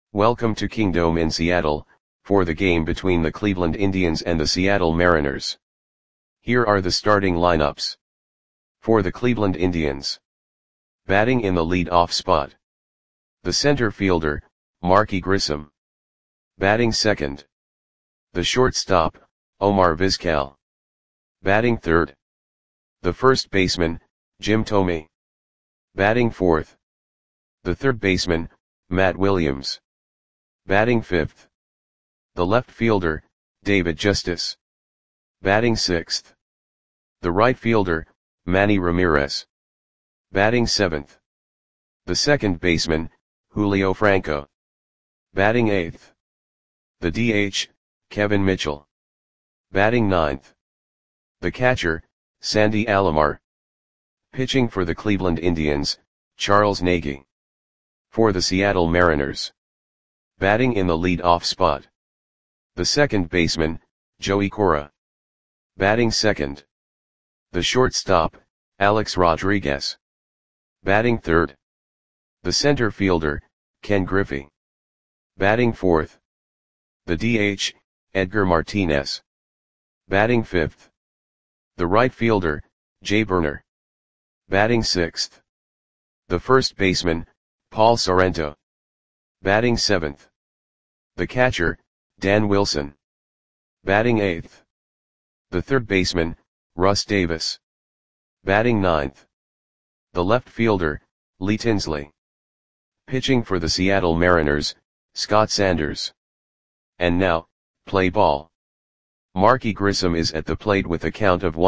Welcome to Kingdome in Seattle, for the game between the Cleveland Indians and the Seattle Mariners. Here are the starting lineups. For the Cleveland Indians. Batting in the lead-off spot. The center fielder, Marky Grissom. Batting second. The shortstop, Omar Vizquel. Batting third. The first baseman, Jim Thome. Batting fourth. The third baseman, Matt Williams. Batting fifth. The left fielder, David Justice. Batting sixth. The right fielder, Manny Ramirez. Batting seventh. The second baseman, Julio Franco. Batting eighth. The DH, Kevin Mitchell. Batting ninth. The catcher, Sandy Alomar. Pitching for the Cleveland Indians, Charles Nagy. For the Seattle Mariners. Batting in the lead-off spot. The second baseman, Joey Cora. Batting second. The shortstop, Alex Rodriguez. Batting third. The center fielder, Ken Griffey. Batting fourth. The DH, Edgar Martinez. Batting fifth. The right fielder, Jay Burner. Batting sixth. The first baseman, Paul Sorrento. Batting seventh. The catcher, Dan Wilson. Batting eighth. The third baseman, Russ Davis. Batting ninth. The left fielder, Lee Tinsley. Pitching for the Seattle Mariners, Scott Sanders. And now, play ball. Marky Grissom is at the plate with a count of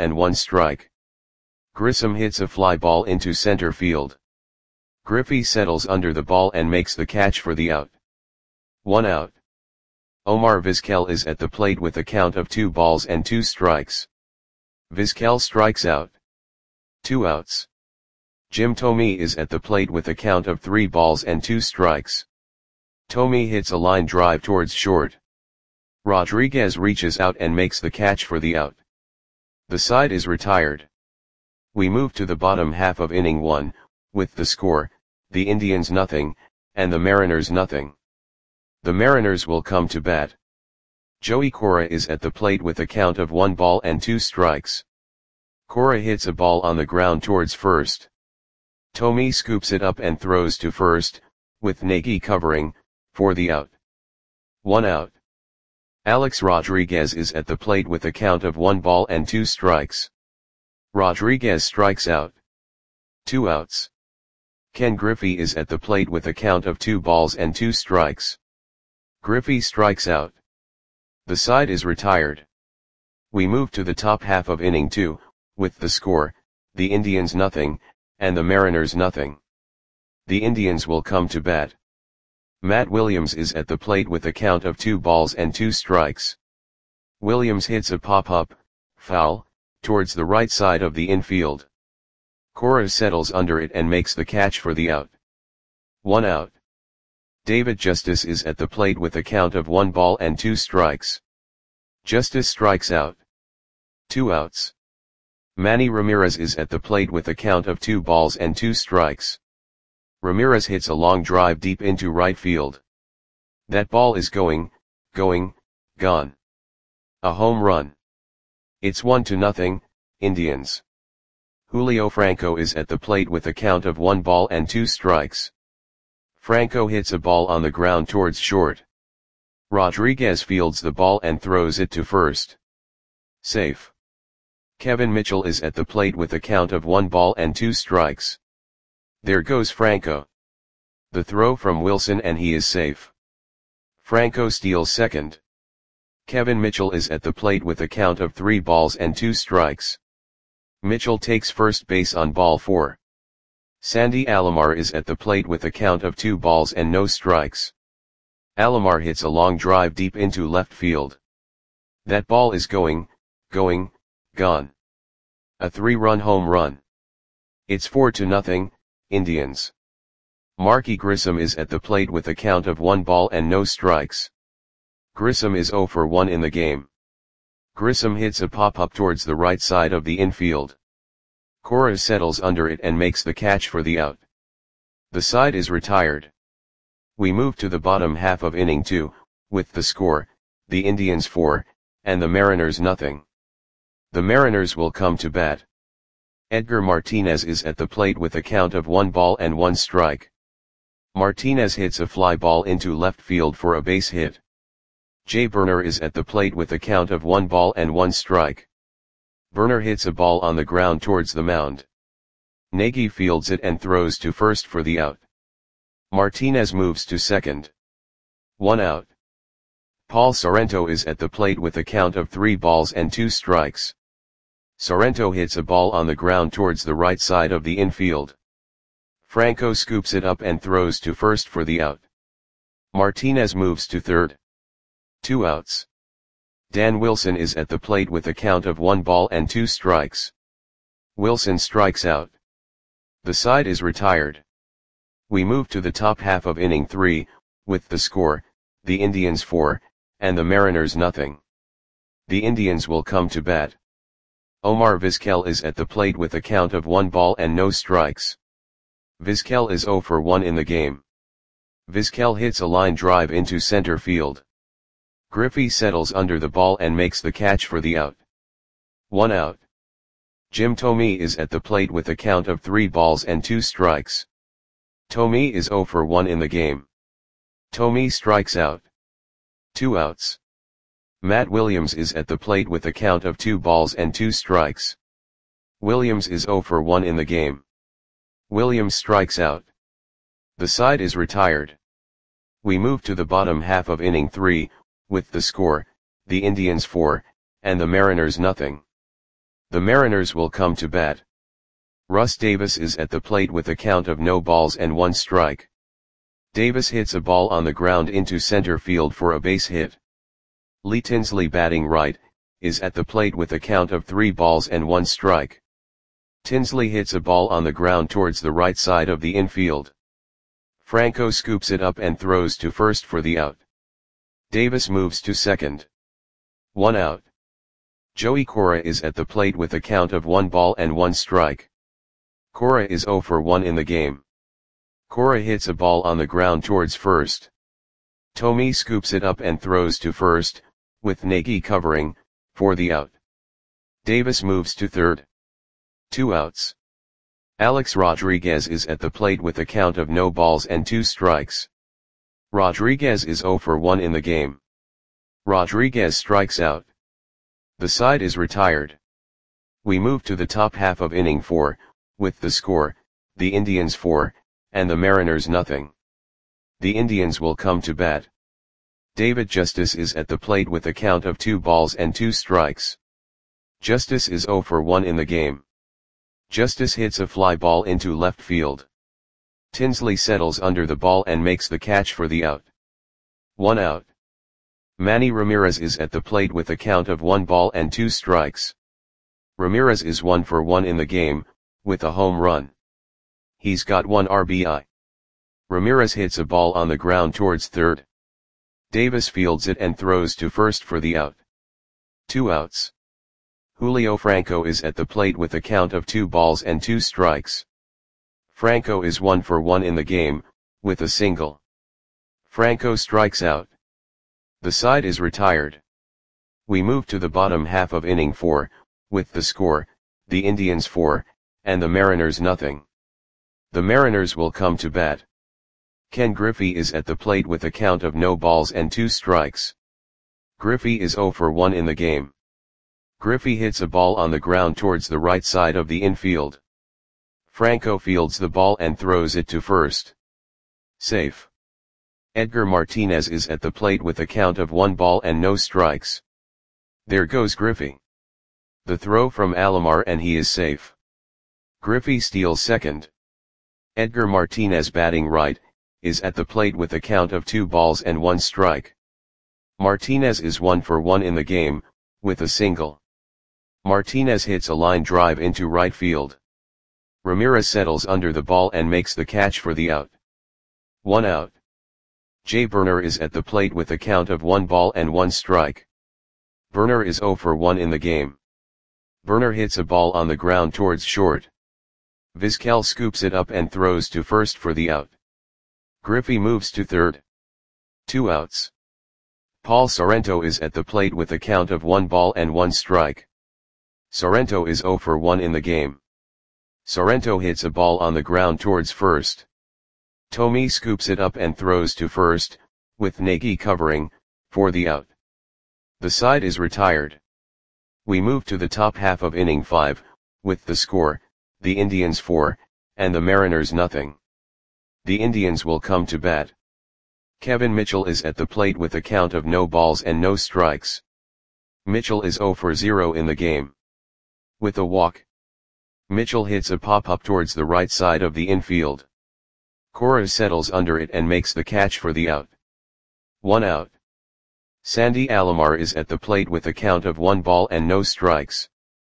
1-1 Grissom hits a fly ball into center field. Griffey settles under the ball and makes the catch for the out. 1 out. Omar Vizquel is at the plate with a count of 2 balls and 2 strikes. Vizquel strikes out. 2 outs. Jim Thome is at the plate with a count of 3 balls and 2 strikes. Thome hits a line drive towards short. Rodriguez reaches out and makes the catch for the out. The side is retired. We move to the bottom half of inning 1, with the score, the Indians nothing, and the Mariners nothing. The Mariners will come to bat. Joey Cora is at the plate with a count of 1 ball and 2 strikes. Cora hits a ball on the ground towards first. Thome scoops it up and throws to first, with Nagy covering, for the out. 1 out. Alex Rodriguez is at the plate with a count of 1 ball and 2 strikes. Rodriguez strikes out. 2 outs. Ken Griffey is at the plate with a count of 2 balls and 2 strikes. Griffey strikes out. The side is retired. We move to the top half of inning 2, with the score, the Indians nothing, and the Mariners nothing. The Indians will come to bat. Matt Williams is at the plate with a count of 2 balls and 2 strikes. Williams hits a pop-up, foul, towards the right side of the infield. Cora settles under it and makes the catch for the out. 1 out. David Justice is at the plate with a count of 1 ball and 2 strikes. Justice strikes out. 2 outs. Manny Ramirez is at the plate with a count of 2 balls and 2 strikes. Ramirez hits a long drive deep into right field. That ball is going, gone. A home run. It's 1-0, Indians. Julio Franco is at the plate with a count of 1 ball and 2 strikes. Franco hits a ball on the ground towards short. Rodriguez fields the ball and throws it to first. Safe. Kevin Mitchell is at the plate with a count of 1 ball and 2 strikes. There goes Franco. The throw from Wilson and he is safe. Franco steals second. Kevin Mitchell is at the plate with a count of 3 balls and 2 strikes. Mitchell takes first base on ball 4. Sandy Alomar is at the plate with a count of 2 balls and no strikes. Alomar hits a long drive deep into left field. That ball is going, gone. A 3-run home run. It's 4-0, Indians. Marky Grissom is at the plate with a count of 1 ball and no strikes. Grissom is 0 for 1 in the game. Grissom hits a pop-up towards the right side of the infield. Cora settles under it and makes the catch for the out. The side is retired. We move to the bottom half of inning 2, with the score, the Indians 4, and the Mariners nothing. The Mariners will come to bat. Edgar Martinez is at the plate with a count of 1 ball and 1 strike. Martinez hits a fly ball into left field for a base hit. Jay Burner is at the plate with a count of 1 ball and 1 strike. Burner hits a ball on the ground towards the mound. Nagy fields it and throws to first for the out. Martinez moves to second. 1 out. Paul Sorrento is at the plate with a count of 3 balls and 2 strikes. Sorrento hits a ball on the ground towards the right side of the infield. Franco scoops it up and throws to first for the out. Martinez moves to third. 2 outs. Dan Wilson is at the plate with a count of 1 ball and 2 strikes. Wilson strikes out. The side is retired. We move to the top half of inning 3, with the score, the Indians 4, and the Mariners nothing. The Indians will come to bat. Omar Vizquel is at the plate with a count of 1 ball and no strikes. Vizquel is 0 for 1 in the game. Vizquel hits a line drive into center field. Griffey settles under the ball and makes the catch for the out. 1 out. Jim Thome is at the plate with a count of 3 balls and 2 strikes. Thome is 0 for 1 in the game. Thome strikes out. 2 outs. Matt Williams is at the plate with a count of 2 balls and 2 strikes. Williams is 0 for 1 in the game. Williams strikes out. The side is retired. We move to the bottom half of inning 3, with the score, the Indians 4, and the Mariners nothing. The Mariners will come to bat. Russ Davis is at the plate with a count of no balls and 1 strike. Davis hits a ball on the ground into center field for a base hit. Lee Tinsley, batting right, is at the plate with a count of 3 balls and 1 strike. Tinsley hits a ball on the ground towards the right side of the infield. Franco scoops it up and throws to first for the out. Davis moves to second. 1 out. Joey Cora is at the plate with a count of 1 ball and 1 strike. Cora is 0 for 1 in the game. Cora hits a ball on the ground towards first. Thome scoops it up and throws to first, with Nagy covering, for the out. Davis moves to third. 2 outs. Alex Rodriguez is at the plate with a count of no balls and 2 strikes. Rodriguez is 0 for 1 in the game. Rodriguez strikes out. The side is retired. We move to the top half of inning 4, with the score, the Indians 4, and the Mariners nothing. The Indians will come to bat. David Justice is at the plate with a count of 2 balls and 2 strikes. Justice is 0 for 1 in the game. Justice hits a fly ball into left field. Tinsley settles under the ball and makes the catch for the out. 1 out. Manny Ramirez is at the plate with a count of 1 ball and 2 strikes. Ramirez is 1 for 1 in the game, with a home run. He's got 1 RBI. Ramirez hits a ball on the ground towards third. Davis fields it and throws to first for the out. 2 outs. Julio Franco is at the plate with a count of 2 balls and 2 strikes. Franco is 1 for 1 in the game, with a single. Franco strikes out. The side is retired. We move to the bottom half of inning 4, with the score, the Indians 4, and the Mariners nothing. The Mariners will come to bat. Ken Griffey is at the plate with a count of no balls and 2 strikes. Griffey is 0 for 1 in the game. Griffey hits a ball on the ground towards the right side of the infield. Franco fields the ball and throws it to first. Safe. Edgar Martinez is at the plate with a count of 1 ball and no strikes. There goes Griffey. The throw from Alomar and he is safe. Griffey steals second. Edgar Martinez, batting right, is at the plate with a count of 2 balls and 1 strike. Martinez is 1 for 1 in the game, with a single. Martinez hits a line drive into right field. Ramirez settles under the ball and makes the catch for the out. 1 out. Jay Burner is at the plate with a count of 1 ball and 1 strike. Burner is 0 for 1 in the game. Burner hits a ball on the ground towards short. Vizquel scoops it up and throws to first for the out. Griffey moves to third. 2 outs. Paul Sorrento is at the plate with a count of 1 ball and 1 strike. Sorrento is 0 for 1 in the game. Sorrento hits a ball on the ground towards first. Thome scoops it up and throws to first, with Nagy covering, for the out. The side is retired. We move to the top half of inning 5, with the score, the Indians 4, and the Mariners nothing. The Indians will come to bat. Kevin Mitchell is at the plate with a count of no balls and no strikes. Mitchell is 0 for 0 in the game. With a walk, Mitchell hits a pop-up towards the right side of the infield. Cora settles under it and makes the catch for the out. 1 out. Sandy Alomar is at the plate with a count of 1 ball and no strikes.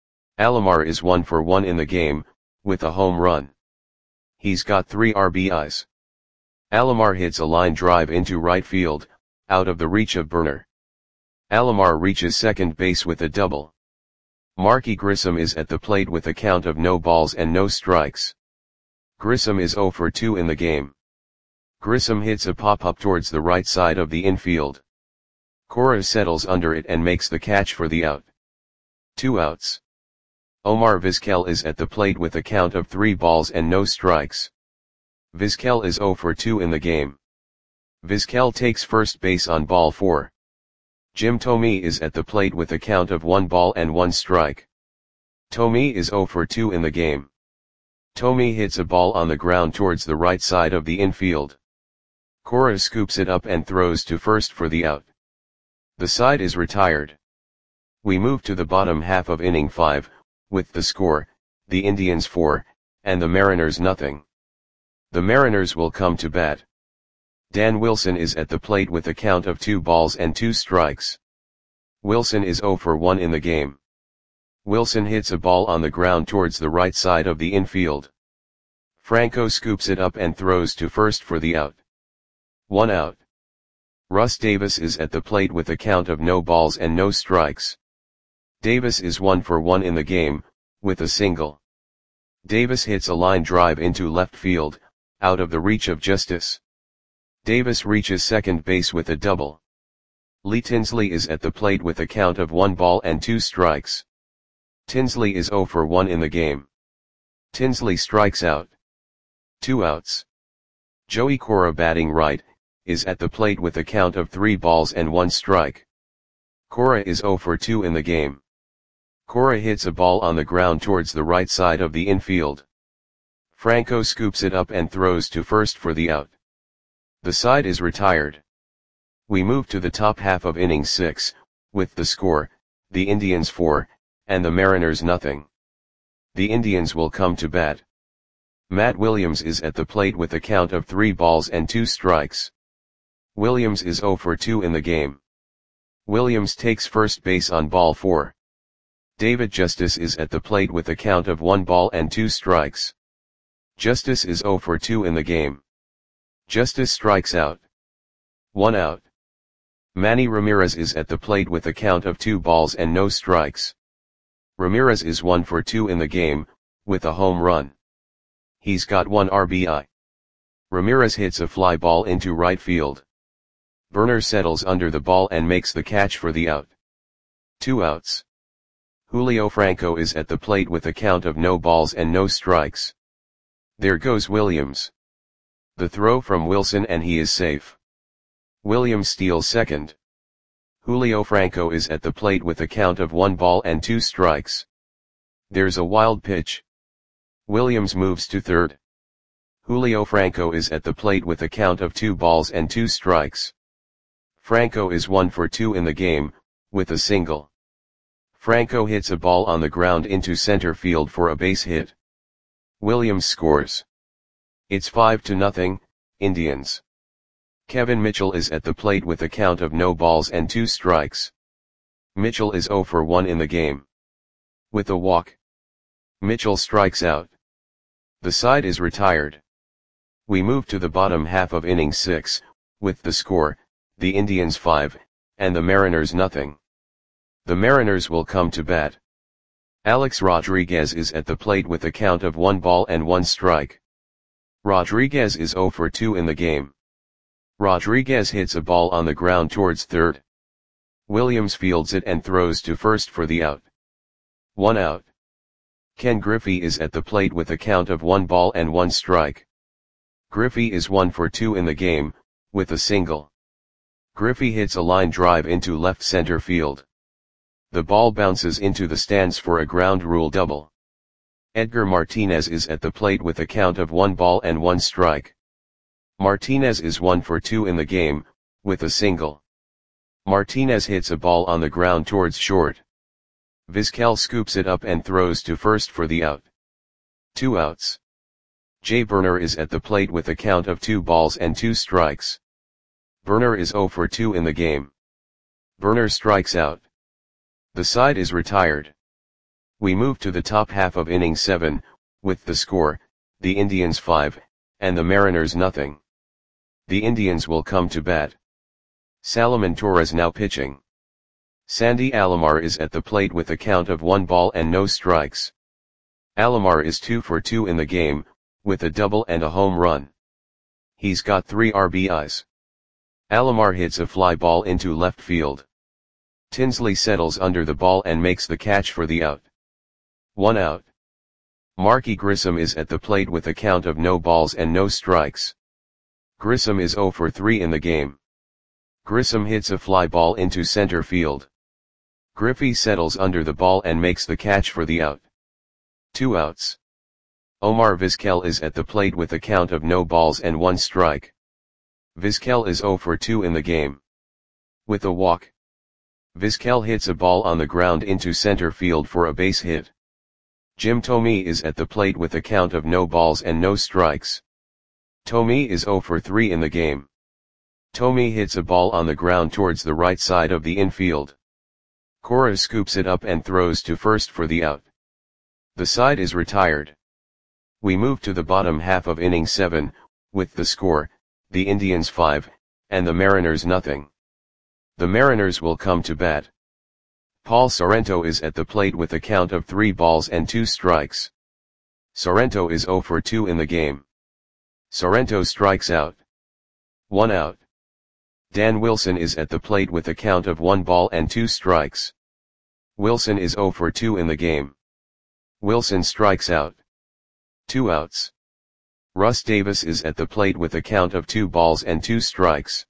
Alomar is 1 for 1 in the game, with a home run. He's got 3 RBIs. Alomar hits a line drive into right field, out of the reach of Burner. Alomar reaches second base with a double. Marky Grissom is at the plate with a count of no balls and no strikes. Grissom is 0 for 2 in the game. Grissom hits a pop-up towards the right side of the infield. Cora settles under it and makes the catch for the out. 2 outs. Omar Vizquel is at the plate with a count of 3 balls and no strikes. Vizquel is 0 for 2 in the game. Vizquel takes first base on ball 4. Jim Thome is at the plate with a count of 1 ball and 1 strike. Thome is 0 for 2 in the game. Thome hits a ball on the ground towards the right side of the infield. Cora scoops it up and throws to first for the out. The side is retired. We move to the bottom half of inning 5, with the score, the Indians 4, and the Mariners nothing. The Mariners will come to bat. Dan Wilson is at the plate with a count of 2 balls and 2 strikes. Wilson is 0 for 1 in the game. Wilson hits a ball on the ground towards the right side of the infield. Franco scoops it up and throws to first for the out. 1 out. Russ Davis is at the plate with a count of no balls and no strikes. Davis is 1 for 1 in the game, with a single. Davis hits a line drive into left field, out of the reach of Justice. Davis reaches second base with a double. Lee Tinsley is at the plate with a count of 1 ball and 2 strikes. Tinsley is 0 for 1 in the game. Tinsley strikes out. 2 outs. Joey Cora, batting right, is at the plate with a count of 3 balls and 1 strike. Cora is 0 for 2 in the game. Cora hits a ball on the ground towards the right side of the infield. Franco scoops it up and throws to first for the out. The side is retired. We move to the top half of inning 6, with the score, the Indians 4, and the Mariners nothing. The Indians will come to bat. Matt Williams is at the plate with a count of 3 balls and 2 strikes. Williams is 0 for 2 in the game. Williams takes first base on ball 4. David Justice is at the plate with a count of 1 ball and 2 strikes. Justice is 0 for 2 in the game. Justice strikes out. 1 out. Manny Ramirez is at the plate with a count of 2 balls and no strikes. Ramirez is 1 for 2 in the game, with a home run. He's got 1 RBI. Ramirez hits a fly ball into right field. Burner settles under the ball and makes the catch for the out. 2 outs. Julio Franco is at the plate with a count of no balls and no strikes. There goes Williams. The throw from Wilson and he is safe. Williams steals second. Julio Franco is at the plate with a count of 1 ball and 2 strikes. There's a wild pitch. Williams moves to third. Julio Franco is at the plate with a count of 2 balls and 2 strikes. Franco is 1 for 2 in the game, with a single. Franco hits a ball on the ground into center field for a base hit. Williams scores. It's 5-0, Indians. Kevin Mitchell is at the plate with a count of no balls and 2 strikes. Mitchell is 0 for 1 in the game. With a walk, Mitchell strikes out. The side is retired. We move to the bottom half of inning 6, with the score, the Indians 5, and the Mariners nothing. The Mariners will come to bat. Alex Rodriguez is at the plate with a count of 1 ball and 1 strike. Rodriguez is 0 for 2 in the game. Rodriguez hits a ball on the ground towards third. Williams fields it and throws to first for the out. 1 out. Ken Griffey is at the plate with a count of 1 ball and 1 strike. Griffey is 1 for 2 in the game, with a single. Griffey hits a line drive into left center field. The ball bounces into the stands for a ground rule double. Edgar Martinez is at the plate with a count of 1 ball and 1 strike. Martinez is 1 for 2 in the game, with a single. Martinez hits a ball on the ground towards short. Vizquel scoops it up and throws to first for the out. 2 outs. Jay Burner is at the plate with a count of 2 balls and 2 strikes. Burner is 0 for 2 in the game. Burner strikes out. The side is retired. We move to the top half of inning 7, with the score, the Indians 5, and the Mariners nothing. The Indians will come to bat. Salomon Torres now pitching. Sandy Alomar is at the plate with a count of 1 ball and no strikes. Alomar is 2 for 2 in the game, with a double and a home run. He's got 3 RBIs. Alomar hits a fly ball into left field. Tinsley settles under the ball and makes the catch for the out. 1 out. Marky Grissom is at the plate with a count of no balls and no strikes. Grissom is 0 for 3 in the game. Grissom hits a fly ball into center field. Griffey settles under the ball and makes the catch for the out. 2 outs. Omar Vizquel is at the plate with a count of no balls and 1 strike. Vizquel is 0 for 2 in the game. With a walk. Vizquel hits a ball on the ground into center field for a base hit. Jim Thome is at the plate with a count of no balls and no strikes. Thome is 0 for 3 in the game. Thome hits a ball on the ground towards the right side of the infield. Cora scoops it up and throws to first for the out. The side is retired. We move to the bottom half of inning 7, with the score, the Indians 5, and the Mariners nothing. The Mariners will come to bat. Paul Sorrento is at the plate with a count of 3 balls and 2 strikes. Sorrento is 0 for 2 in the game. Sorrento strikes out. 1 out. Dan Wilson is at the plate with a count of 1 ball and 2 strikes. Wilson is 0 for 2 in the game. Wilson strikes out. 2 outs. Russ Davis is at the plate with a count of 2 balls and 2 strikes.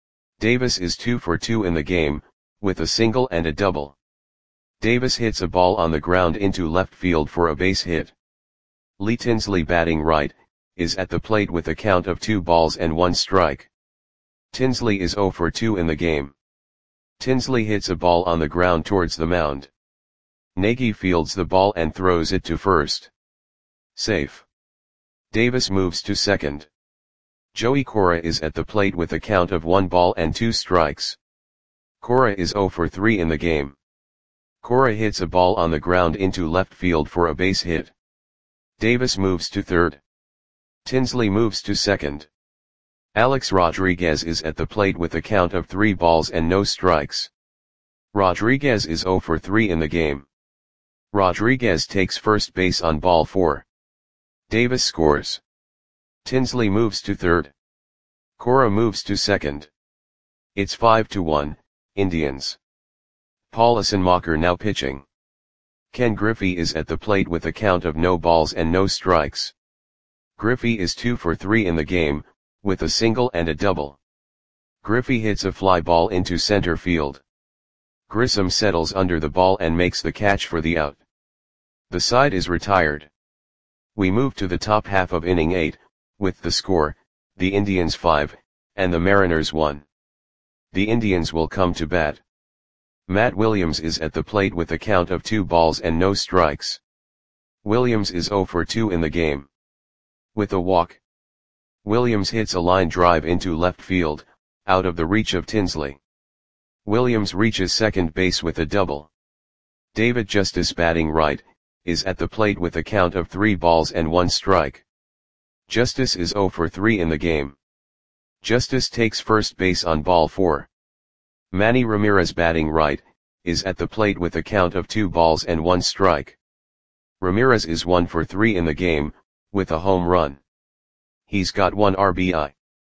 Davis is 2 for 2 in the game, with a single and a double. Davis hits a ball on the ground into left field for a base hit. Lee Tinsley, batting right, is at the plate with a count of 2 balls and 1 strike. Tinsley is 0 for 2 in the game. Tinsley hits a ball on the ground towards the mound. Nagy fields the ball and throws it to first. Safe. Davis moves to second. Joey Cora is at the plate with a count of 1 ball and 2 strikes. Cora is 0 for 3 in the game. Cora hits a ball on the ground into left field for a base hit. Davis moves to third. Tinsley moves to second. Alex Rodriguez is at the plate with a count of 3 balls and no strikes. Rodriguez is 0 for 3 in the game. Rodriguez takes first base on ball 4. Davis scores. Tinsley moves to third. Cora moves to second. It's 5-1, Indians. Paul Assenmacher now pitching. Ken Griffey is at the plate with a count of no balls and no strikes. Griffey is 2 for 3 in the game, with a single and a double. Griffey hits a fly ball into center field. Grissom settles under the ball and makes the catch for the out. The side is retired. We move to the top half of inning 8, with the score, the Indians 5, and the Mariners 1. The Indians will come to bat. Matt Williams is at the plate with a count of 2 balls and no strikes. Williams is 0 for 2 in the game. With a walk. Williams hits a line drive into left field, out of the reach of Tinsley. Williams reaches second base with a double. David Justice, batting right, is at the plate with a count of 3 balls and 1 strike. Justice is 0 for 3 in the game. Justice takes first base on ball 4. Manny Ramirez, batting right, is at the plate with a count of 2 balls and 1 strike. Ramirez is 1 for 3 in the game, with a home run. He's got 1 RBI.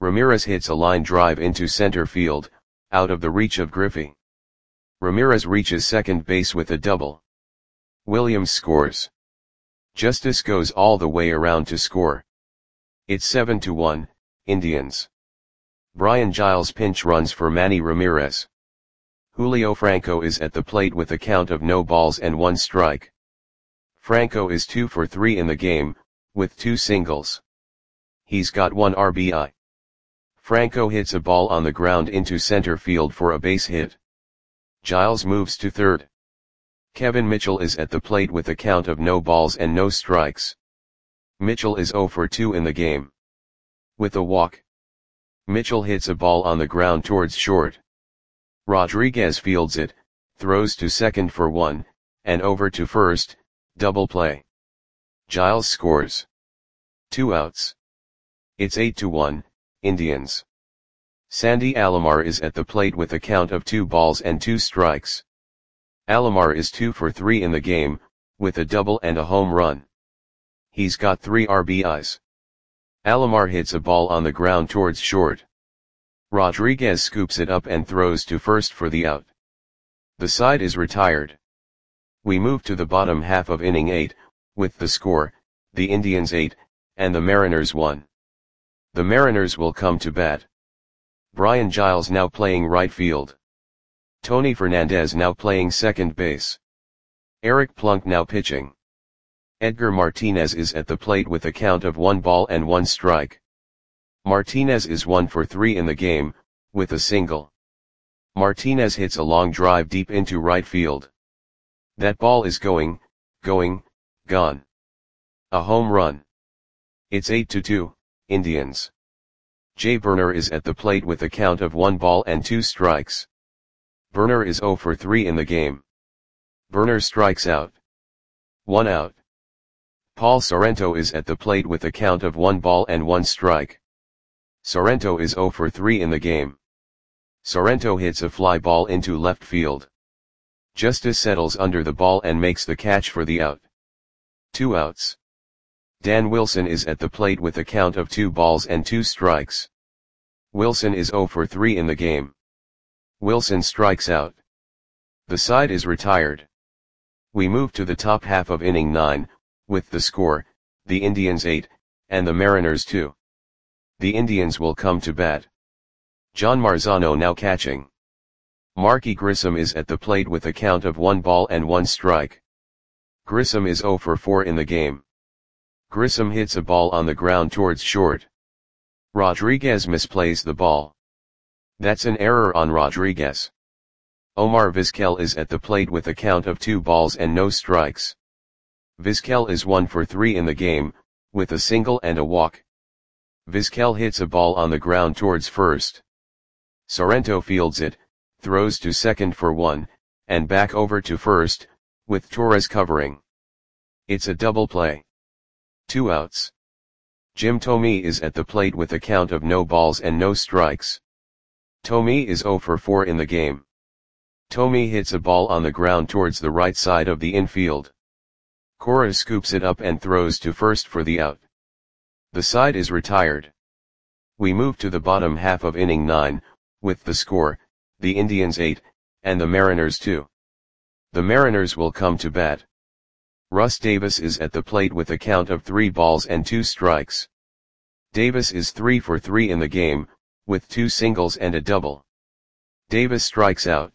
Ramirez hits a line drive into center field, out of the reach of Griffey. Ramirez reaches second base with a double. Williams scores. Justice goes all the way around to score. It's 7-1, Indians. Brian Giles pinch runs for Manny Ramirez. Julio Franco is at the plate with a count of no balls and 1 strike. Franco is 2 for 3 in the game, with 2 singles. He's got 1 RBI. Franco hits a ball on the ground into center field for a base hit. Giles moves to third. Kevin Mitchell is at the plate with a count of no balls and no strikes. Mitchell is 0 for 2 in the game. With a walk, Mitchell hits a ball on the ground towards short. Rodriguez fields it, throws to second for 1, and over to first, double play. Giles scores. 2 outs. It's 8-1, Indians. Sandy Alomar is at the plate with a count of 2 balls and 2 strikes. Alomar is 2 for 3 in the game, with a double and a home run. He's got 3 RBIs. Alomar hits a ball on the ground towards short. Rodriguez scoops it up and throws to first for the out. The side is retired. We move to the bottom half of inning 8, with the score, the Indians 8, and the Mariners 1. The Mariners will come to bat. Brian Giles now playing right field. Tony Fernandez now playing second base. Eric Plunk now pitching. Edgar Martinez is at the plate with a count of 1 ball and 1 strike. Martinez is 1 for 3 in the game, with a single. Martinez hits a long drive deep into right field. That ball is gone. A home run. It's 8-2, Indians. Jay Burner is at the plate with a count of 1 ball and 2 strikes. Burner is 0 for 3 in the game. Burner strikes out. 1 out. Paul Sorrento is at the plate with a count of 1 ball and 1 strike. Sorrento is 0 for 3 in the game. Sorrento hits a fly ball into left field. Justice settles under the ball and makes the catch for the out. 2 outs. Dan Wilson is at the plate with a count of 2 balls and 2 strikes. Wilson is 0 for 3 in the game. Wilson strikes out. The side is retired. We move to the top half of inning 9, with the score, the Indians 8, and the Mariners 2. The Indians will come to bat. John Marzano now catching. Marky Grissom is at the plate with a count of 1 ball and 1 strike. Grissom is 0 for 4 in the game. Grissom hits a ball on the ground towards short. Rodriguez misplays the ball. That's an error on Rodriguez. Omar Vizquel is at the plate with a count of 2 balls and no strikes. Vizquel is 1 for 3 in the game, with a single and a walk. Vizquel hits a ball on the ground towards first. Sorrento fields it, throws to second for 1, and back over to first, with Torres covering. It's a double play. 2 outs. Jim Thome is at the plate with a count of no balls and no strikes. Thome is 0 for 4 in the game. Thome hits a ball on the ground towards the right side of the infield. Cora scoops it up and throws to first for the out. The side is retired. We move to the bottom half of inning 9, with the score, the Indians 8, and the Mariners 2. The Mariners will come to bat. Russ Davis is at the plate with a count of 3 balls and 2 strikes. Davis is 3 for 3 in the game, with 2 singles and a double. Davis strikes out.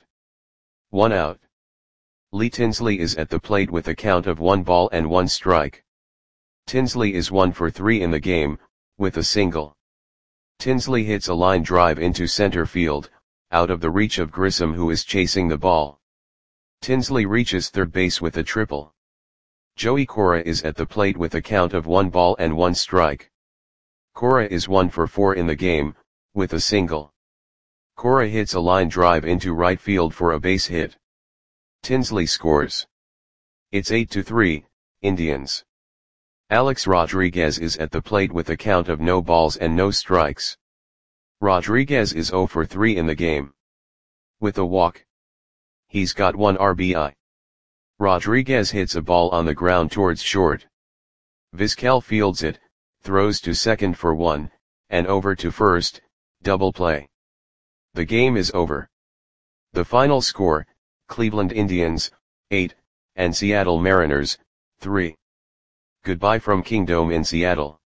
1 out. Lee Tinsley is at the plate with a count of 1 ball and 1 strike. Tinsley is 1 for 3 in the game, with a single. Tinsley hits a line drive into center field, out of the reach of Grissom who is chasing the ball. Tinsley reaches third base with a triple. Joey Cora is at the plate with a count of 1 ball and 1 strike. Cora is 1 for 4 in the game, with a single. Cora hits a line drive into right field for a base hit. Tinsley scores. It's 8-3, Indians. Alex Rodriguez is at the plate with a count of no balls and no strikes. Rodriguez is 0 for 3 in the game. With a walk. He's got 1 RBI. Rodriguez hits a ball on the ground towards short. Vizquel fields it, throws to second for 1, and over to first, double play. The game is over. The final score, Cleveland Indians, 8, and Seattle Mariners, 3. Goodbye from Kingdome in Seattle.